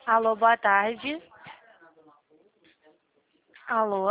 Alô, boa tarde. Alô?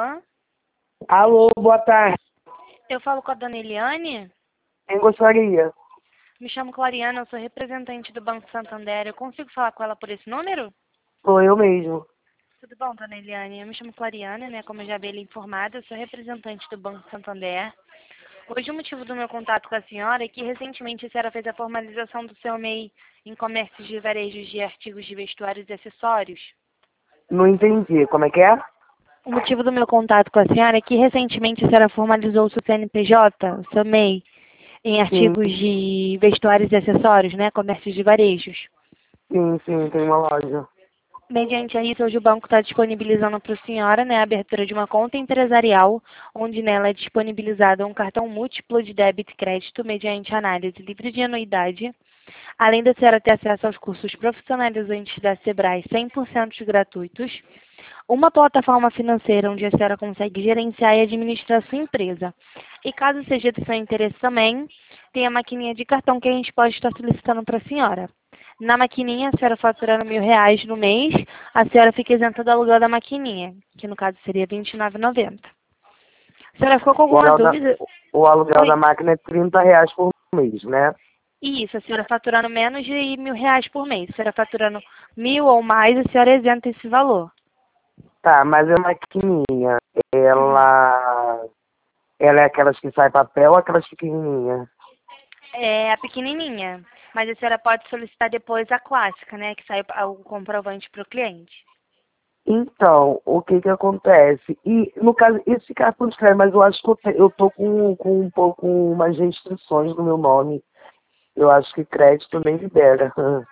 Alô, boa tarde. Eu falo com a dona Eliane? Quem gostaria? Me chamo Clariana, eu sou representante do Banco Santander. Eu consigo falar com ela por esse número? Sou eu mesmo. Tudo bom, dona Eliane? Eu me chamo Clariana, né? Como eu já havia lhe informado, eu sou representante do Banco Santander. Hoje o motivo do meu contato com a senhora é que recentemente a senhora fez a formalização do seu MEI em comércio de varejos de artigos de vestuários e acessórios. Não entendi. Como é que é? O motivo do meu contato com a senhora é que recentemente a senhora formalizou o seu CNPJ, o seu MEI, em Sim, artigos de vestuários e acessórios, né? Comércio de varejos. sim, tem uma loja. Mediante isso, hoje o banco está disponibilizando para a senhora, né, a abertura de uma conta empresarial, onde nela é disponibilizado um cartão múltiplo de débito e crédito mediante análise livre de anuidade, além da senhora ter acesso aos cursos profissionalizantes da Sebrae 100% gratuitos, uma plataforma financeira onde a senhora consegue gerenciar e administrar a sua empresa. E caso seja do seu interesse também, tem a maquininha de cartão que a gente pode estar solicitando para a senhora. Na maquininha, a senhora faturando R$ 1.000 no mês, a senhora fica isenta do aluguel da maquininha, que no caso seria R$ 29,90. A senhora ficou com O alguma aluguel da, dúvida? o aluguel Oi? da máquina é R$ 30 por mês, né? Isso, a senhora faturando menos de R$ 1.000 por mês. A senhora faturando 1.000 ou mais, a senhora é isenta esse valor. Tá, mas a maquininha, Uhum. ela é aquelas que sai papel ou aquelas pequenininhas? É a pequenininha, mas a senhora pode solicitar depois a clássica, né, que sai o comprovante para o cliente. Então, o que que acontece? E, no caso, esse cartão de crédito, mas eu acho que eu tô com um pouco umas restrições no meu nome. Eu acho que crédito nem libera.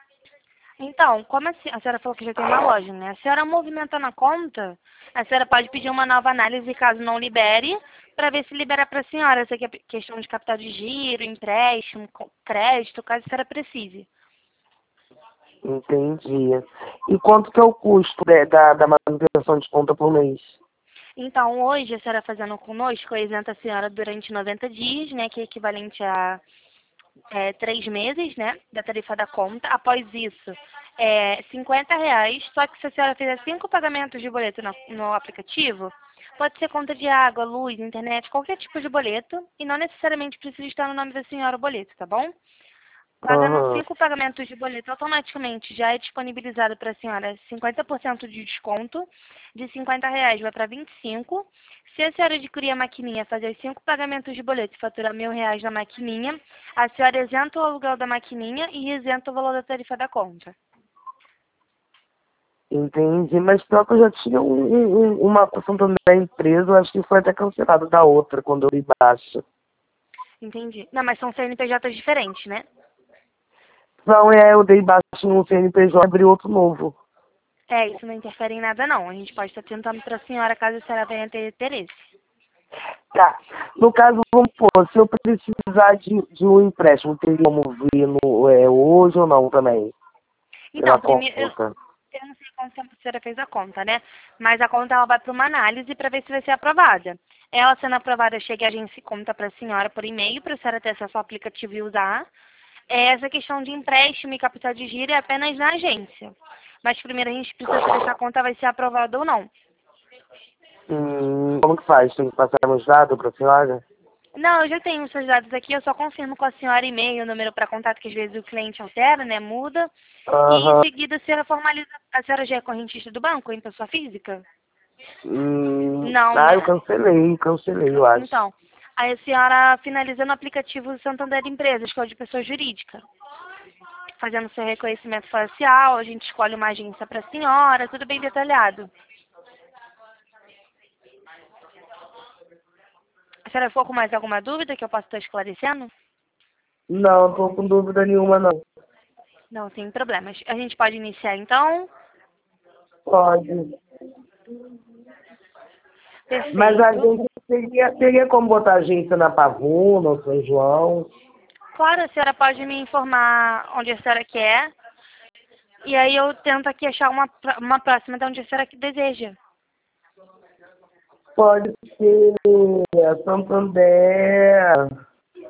Então, como a senhora falou que já tem uma loja, né? A senhora movimentando a conta, a senhora pode pedir uma nova análise caso não libere, para ver se libera para a senhora. Essa aqui é questão de capital de giro, empréstimo, crédito, caso a senhora precise. Entendi. E quanto que é o custo da manutenção de conta por mês? Então, hoje, a senhora fazendo conosco, isenta a senhora durante 90 dias, né? Que é equivalente a 3 meses, né, da tarifa da conta. Após isso, R$ 50. Só que se a senhora fizer 5 pagamentos de boleto no aplicativo, pode ser conta de água, luz, internet, qualquer tipo de boleto, e não necessariamente precisa estar no nome da senhora o boleto, tá bom? Pagando Aham. 5 pagamentos de boleto, automaticamente já é disponibilizado para a senhora 50% de desconto. De R$ 50 vai para 25. Se a senhora adquirir a maquininha, fazer os 5 pagamentos de boleto e faturar R$ 1.000 na maquininha, a senhora isenta o aluguel da maquininha e isenta o valor da tarifa da conta. Entendi, mas pior que eu já tinha uma ação também da empresa, eu acho que foi até cancelado da outra, quando eu dei baixa. Entendi. Não, mas são CNPJs diferentes, né? Não, eu dei baixa no CNPJ e abri outro novo. Isso não interfere em nada, não. A gente pode estar tentando para a senhora, caso a senhora venha ter interesse. Tá. No caso, vamos supor, se eu precisar de um empréstimo, teria como vir hoje ou não também? Então, Pela primeiro, conta. eu não sei quanto tempo a senhora fez a conta, né? Mas a conta ela vai para uma análise para ver se vai ser aprovada. Ela sendo aprovada, chega a agência e conta para a senhora por e-mail, para a senhora ter acesso ao aplicativo e usar. Essa questão de empréstimo e capital de giro é apenas na agência. Mas primeiro a gente precisa saber se a conta vai ser aprovada ou não. Como que faz? Tem que passar meus dados para a senhora? Não, eu já tenho os seus dados aqui, eu só confirmo com a senhora e-mail, número para contato, que às vezes o cliente altera, né, muda. E em Aham. seguida a senhora formaliza. A senhora já é correntista do banco, em pessoa física? Não, Eu né? cancelei, eu acho. Então, aí a senhora finaliza no aplicativo Santander Empresas, que é o de pessoa jurídica. Fazendo seu reconhecimento facial, a gente escolhe uma agência para a senhora, tudo bem detalhado. A senhora ficou com mais alguma dúvida que eu possa estar esclarecendo? Não, não tô com dúvida nenhuma, não. Não, sem problemas. A gente pode iniciar então? Pode. Mas a Perfeito. gente teria como botar a agência na Pavuna, ou São João? Claro, a senhora pode me informar onde a senhora quer. E aí eu tento aqui achar uma próxima de onde a senhora que deseja. Pode ser Santander,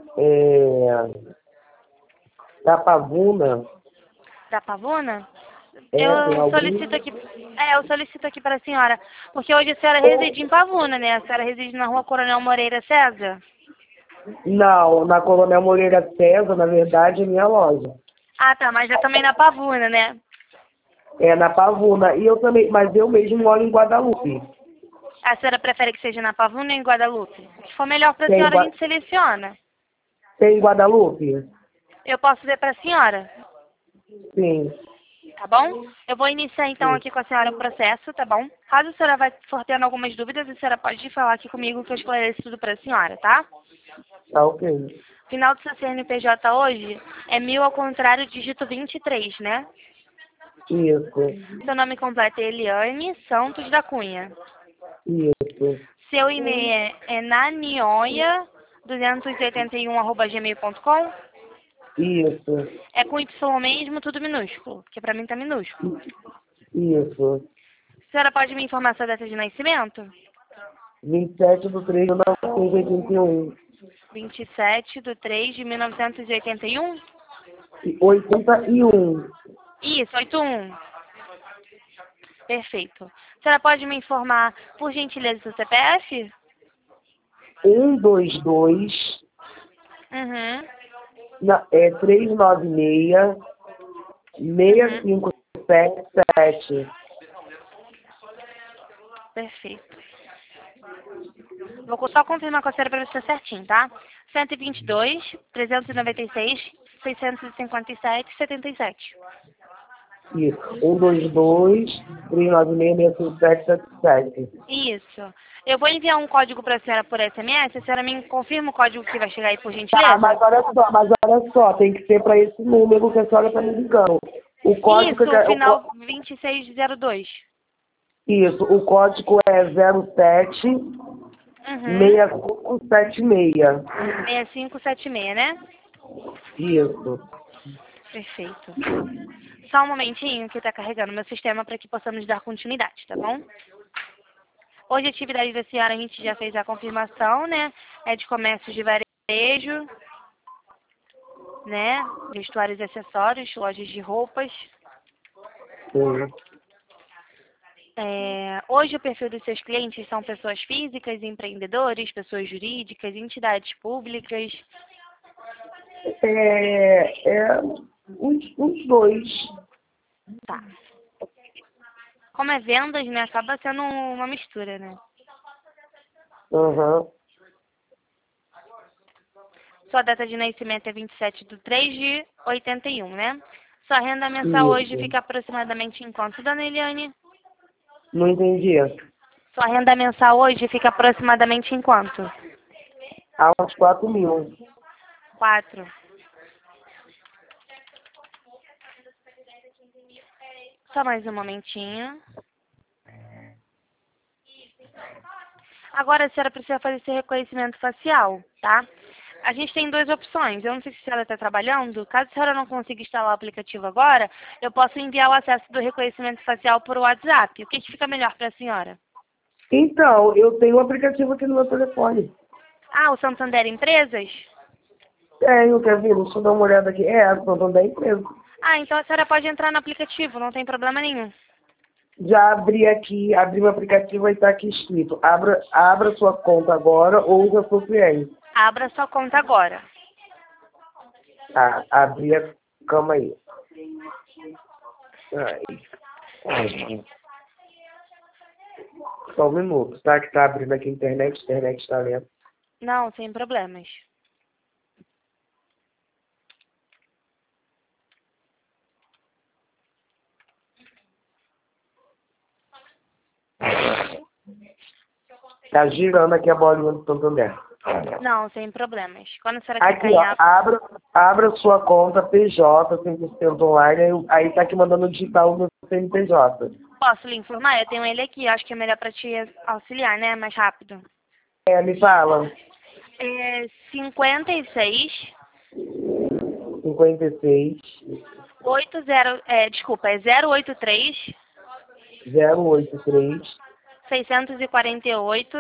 da Pavuna. Da Pavuna? Tem algum? Eu solicito aqui para a senhora, porque hoje a senhora reside em Pavuna, né? A senhora reside na rua Coronel Moreira César? Não, na Coronel Moreira César, na verdade, é minha loja. Ah, tá, mas é também na Pavuna, né? É na Pavuna. E eu também, mas eu mesmo moro em Guadalupe. A senhora prefere que seja na Pavuna ou em Guadalupe? O que for melhor para a Tem, senhora, a gente seleciona. tem em Guadalupe? Eu posso ver para a senhora, Sim. tá bom? Eu vou iniciar então Sim. aqui com a senhora o processo, tá bom? Caso a senhora for tendo algumas dúvidas, a senhora pode falar aqui comigo que eu esclareço tudo para a senhora, tá? Tá ok. Final do seu CNPJ hoje é 1000 ao contrário, dígito 23, né? Isso. Seu nome completo é Eliane Santos da Cunha. Isso. Seu e-mail é nanionha281@gmail.com. Isso. É com Y mesmo, tudo minúsculo, porque pra mim tá minúsculo. Isso. A senhora pode me informar sua data de nascimento? 27/3/1981. 27/3/1981? 81. Isso, 81. Perfeito. A senhora pode me informar, por gentileza, seu CPF? 122. Uhum. 396 6577. Perfeito. Vou só confirmar com a senhora para ver se está certinho, tá? 122, 396, 657, 77. Isso. 122 396 6577. Isso. Eu vou enviar um código para a senhora por SMS. A senhora me confirma o código que vai chegar aí, por Tá, gentileza? mas olha só, tem que ser para esse número que a senhora está me ligando. O código Isso, que o final 2602. isso, o código é 07 Uhum. 6576. 6576, né? Isso. Perfeito. Só um momentinho que está carregando meu sistema para que possamos dar continuidade, tá bom? Hoje a atividade da senhora a gente já fez a confirmação, né? É de comércio de varejo, né? Vestuários e acessórios, lojas de roupas. Sim. Hoje o perfil dos seus clientes são pessoas físicas, empreendedores, pessoas jurídicas, entidades públicas. Uns dois. Tá. Como é vendas, né? Acaba sendo uma mistura, né? Aham. Sua data de nascimento é 27/3/81, né? Sua renda mensal hoje Isso. fica aproximadamente em quanto, dona Eliane? Não entendi. Sua renda mensal hoje fica aproximadamente em quanto? Há uns 4.000. 4. Só mais um momentinho. Agora a senhora precisa fazer esse reconhecimento facial, tá? A gente tem duas opções. Eu não sei se a senhora está trabalhando. Caso a senhora não consiga instalar o aplicativo agora, eu posso enviar o acesso do reconhecimento facial por WhatsApp. O que fica melhor para a senhora? Então, eu tenho um aplicativo aqui no meu telefone. Ah, o Santander Empresas? Tenho, quer ver? Deixa eu dar uma olhada aqui. São também empresa. Ah, então a senhora pode entrar no aplicativo, não tem problema nenhum. Já abri aqui, abri o aplicativo e está aqui escrito. Abra sua conta agora ou usa seu cliente. Abra sua conta agora. Tá, abri a... Calma aí. Ai. Só um minuto, tá? Que tá abrindo aqui a internet está lenta. Não, sem problemas. Tá girando aqui a bolinha do Santander. Não, sem problemas. Quando a senhora Aqui, clicar em ó, abra sua conta PJ 100% online, aí tá aqui mandando digitar o meu CNPJ. posso lhe informar? Eu tenho ele aqui, acho que é melhor para te auxiliar, né? Mais rápido. Me fala. 56 56 desculpa, é 083 083 648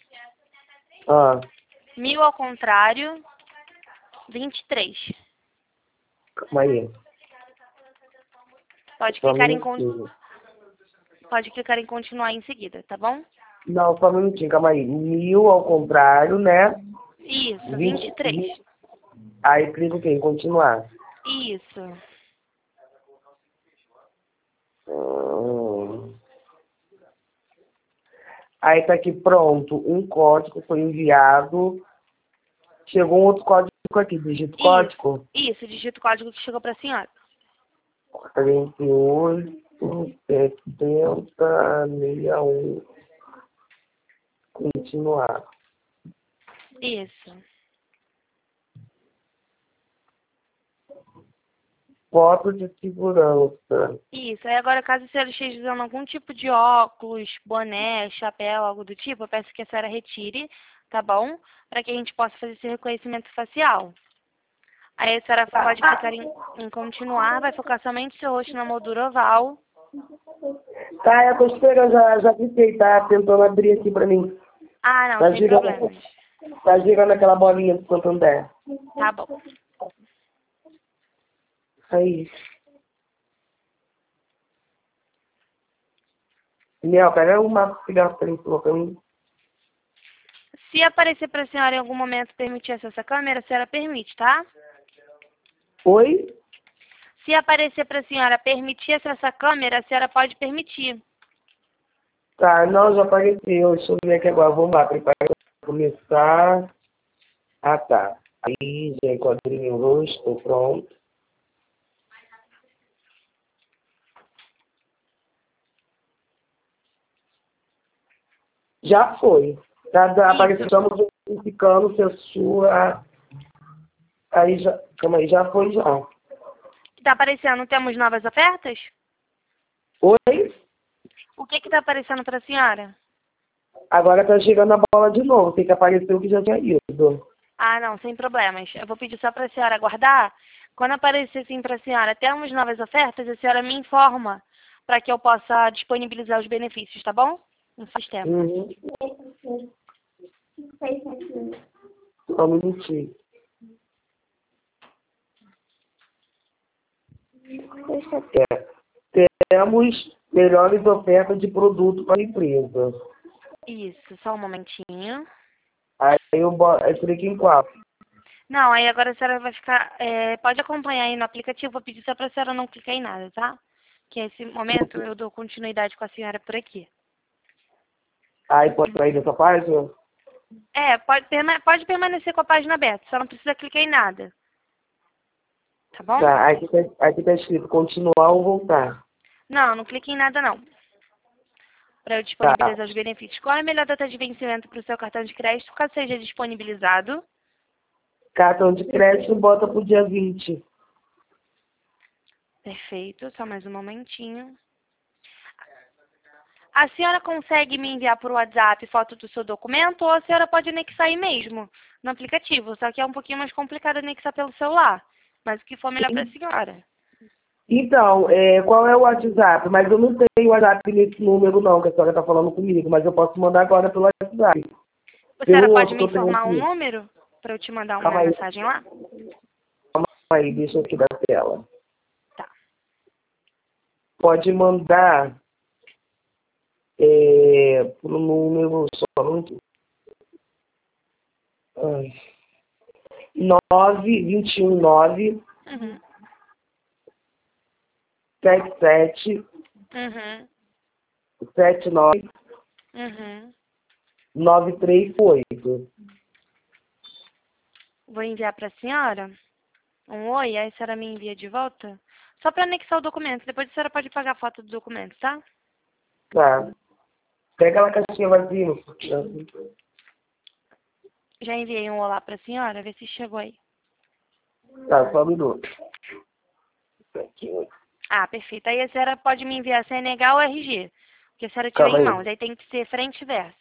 1000 ao contrário 23. Calma aí. Pode Só um clicar minutinho. pode clicar em continuar em seguida, tá bom? Não, só um minutinho, calma aí. 1000 ao contrário, né? Isso, 20, 23. aí clica aqui em continuar. Isso. Hum. Aí tá aqui pronto, um código foi enviado. Chegou um outro código aqui, digita o código. Isso, digita o código que chegou para a senhora. 48, 70, 61. Continuar. Isso. Foto de segurança. Isso. Aí agora, caso a senhora esteja usando algum tipo de óculos, boné, chapéu, algo do tipo, eu peço que a senhora retire, tá bom? Para que a gente possa fazer esse reconhecimento facial. Aí a senhora pode clicar em continuar, vai focar somente seu rosto na moldura oval. Tá, a costeira já cliquei, tá tentando abrir aqui pra mim. Ah, não, Tá sem girando, problemas. tá girando aquela bolinha do Santander. Tá bom. Aí. Mel, pega uma cigarro pra mim. Se aparecer para a senhora em algum momento permitir acesso à câmera, a senhora permite, tá? Oi? Se aparecer para a senhora permitir acesso à câmera, a senhora pode permitir. Tá, não, já apareceu. Deixa eu ver aqui agora. Vamos lá, preparar pra começar. Ah, tá. Aí, já enquadrei o rosto, pronto. Já foi. Tá, apareceu, Isso. estamos verificando se a sua... Aí já, calma aí, já foi já. Está aparecendo, temos novas ofertas? Oi? O que está aparecendo para a senhora? Agora tá girando a bola de novo. Tem que aparecer o que já tinha ido. Ah, não, sem problemas. Eu vou pedir só para a senhora aguardar. Quando aparecer assim para a senhora, temos novas ofertas, a senhora me informa para que eu possa disponibilizar os benefícios, tá bom? No sistema. Uhum. Só um minutinho. Temos melhores ofertas de produto para a empresa. Isso, só um momentinho. Aí eu clico em qual? Não, aí agora a senhora vai ficar. Pode acompanhar aí no aplicativo, vou pedir só para a senhora não clicar em nada, tá? Que nesse momento eu dou continuidade com a senhora por aqui. Aí pode sair dessa página? Pode permanecer com a página aberta, só não precisa clicar em nada. Tá bom? Tá, aqui tá escrito continuar ou voltar. Não, não clique em nada não. Para eu Tá. disponibilizar os benefícios. Qual é a melhor data de vencimento para o seu cartão de crédito, caso seja disponibilizado? Cartão de crédito bota pro dia 20. Perfeito, só mais um momentinho. A senhora consegue me enviar por WhatsApp foto do seu documento ou a senhora pode anexar aí mesmo, no aplicativo, só que é um pouquinho mais complicado anexar pelo celular. Mas o que for melhor para a senhora. Então, qual é o WhatsApp? Mas eu não tenho WhatsApp nesse número não, que a senhora tá falando comigo, mas eu posso mandar agora pelo WhatsApp. A Pelo senhora pode outro que me eu tenho informar um aqui. número para eu te mandar uma Calma aí, mensagem lá? deixa eu aqui da tela. Tá. Pode mandar pro número só muito. 9 Uhum. 77 Uhum. 79 Uhum. 938. Vou enviar para a senhora um oi, aí a senhora me envia de volta. Só para anexar o documento. Depois a senhora pode pagar a foto do documento, tá? Tá. Pega aquela caixinha vazia. Já enviei um olá para a senhora, vê se chegou aí. Tá, só um minuto. Ah, perfeito. Aí a senhora pode me enviar CNH ou RG, porque a senhora tirou Calma em aí. mãos. Aí tem que ser frente e verso.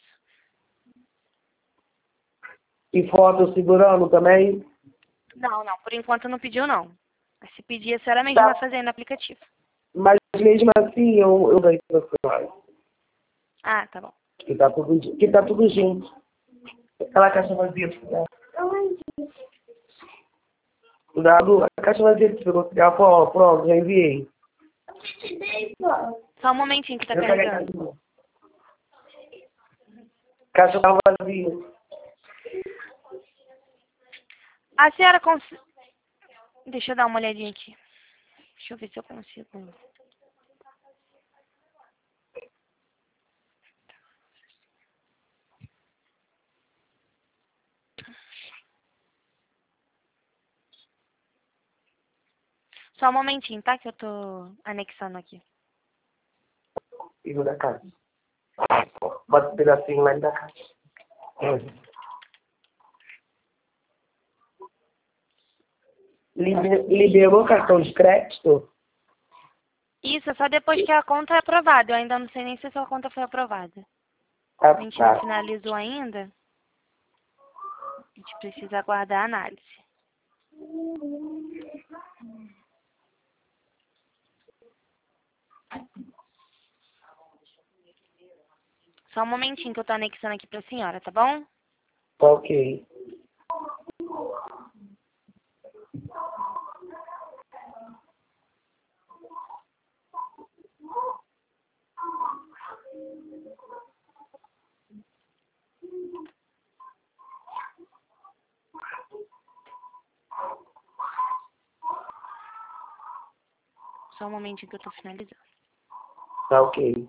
E foto segurando também? Não, não. Por enquanto não pediu, não. Mas se pedir, a senhora mesma vai Tá. fazer aí no aplicativo. Mas mesmo assim, eu dei pra senhora. Ah, tá bom. Que tá tudo junto. Aquela caixa vazia. A caixa vazia que você pegou cigarro, pronto, já enviei. Só um momentinho que tá carregando. Caixa tá vazio. A senhora consegue... Deixa eu dar uma olhadinha aqui. Deixa eu ver se eu consigo. Só um momentinho, tá? Que eu tô anexando aqui. Filho da casa. Bota um pedacinho lá da casa. Liberou o cartão de crédito? Isso, é só depois que a conta é aprovada. Eu ainda não sei nem se a sua conta foi aprovada. Ah, A gente não tá. finalizou ainda. A gente precisa aguardar a análise. Só um momentinho que eu tô anexando aqui pra senhora, tá bom? Tá ok. Só um momentinho que eu tô finalizando. Tá ok.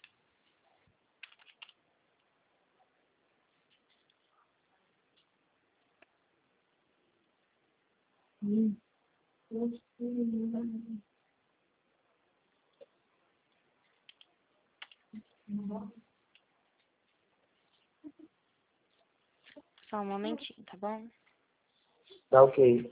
Só um momentinho, tá bom? Tá ok.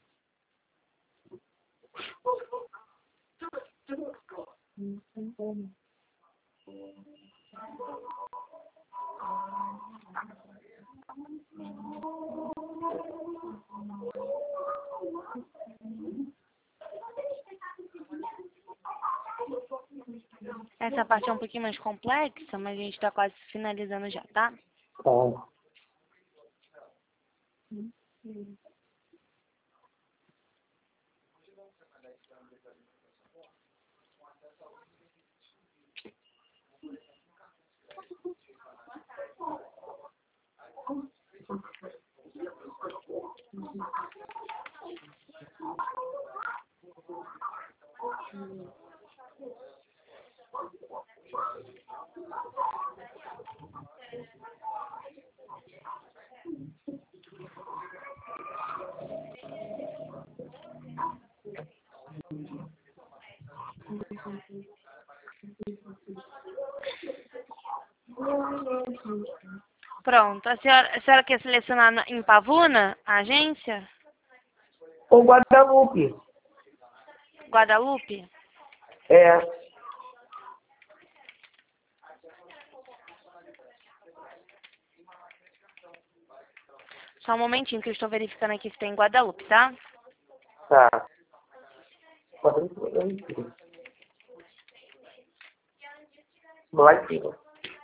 Essa parte é um pouquinho mais complexa, mas a gente tá quase finalizando já, tá? Tá. Pronto. A senhora quer selecionar em Pavuna, a agência? O Guadalupe. Guadalupe? É. Só um momentinho que eu estou verificando aqui se tem Guadalupe, tá? Tá. Lá em cima. Lá em cima.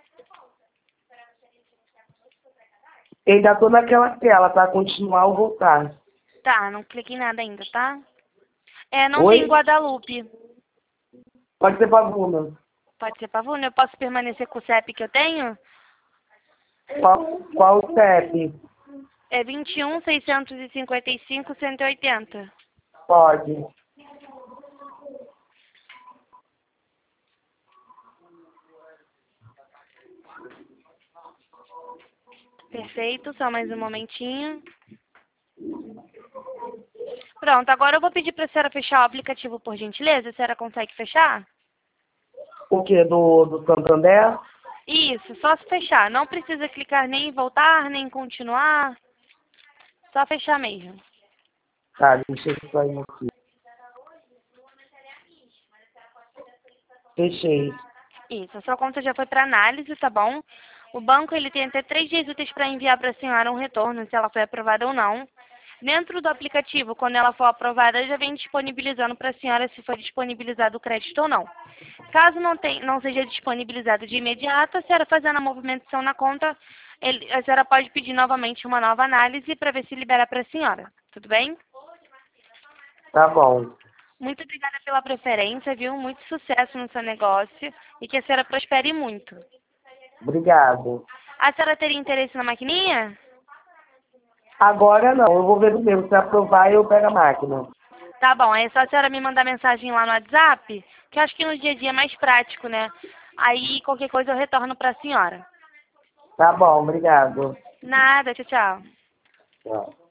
Ainda tô naquela tela, tá? Continuar ou voltar. Tá, não cliquei em nada ainda, tá? É, não tem Oi? Guadalupe. Pode ser Pavuna. Pode ser Pavuna? Eu posso permanecer com o CEP que eu tenho? Qual o CEP? É 21.655.180. Pode. Perfeito, só mais um momentinho. Pronto, agora eu vou pedir para a senhora fechar o aplicativo, por gentileza. A senhora consegue fechar? O que? Do Santander? Isso, só se fechar. Não precisa clicar nem em voltar, nem em continuar. Só fechar mesmo. Tá, deixa eu sair aqui. Fechei. Isso, a sua conta já foi para análise, tá bom? O banco ele tem até 3 dias úteis para enviar para a senhora um retorno, se ela foi aprovada ou não. Dentro do aplicativo, quando ela for aprovada, já vem disponibilizando para a senhora se foi disponibilizado o crédito ou não. Caso não seja disponibilizado de imediato, a senhora fazendo a movimentação na conta, a senhora pode pedir novamente uma nova análise para ver se libera para a senhora. Tudo bem? Tá bom. Muito obrigada pela preferência, viu? Muito sucesso no seu negócio e que a senhora prospere muito. Obrigado. A senhora teria interesse na maquininha? Agora não, eu vou ver primeiro. Se aprovar, eu pego a máquina. Tá bom, aí é só a senhora me mandar mensagem lá no WhatsApp, que eu acho que no dia a dia é mais prático, né? Aí qualquer coisa eu retorno para a senhora. Tá bom, obrigado. Nada, tchau, tchau. Tchau.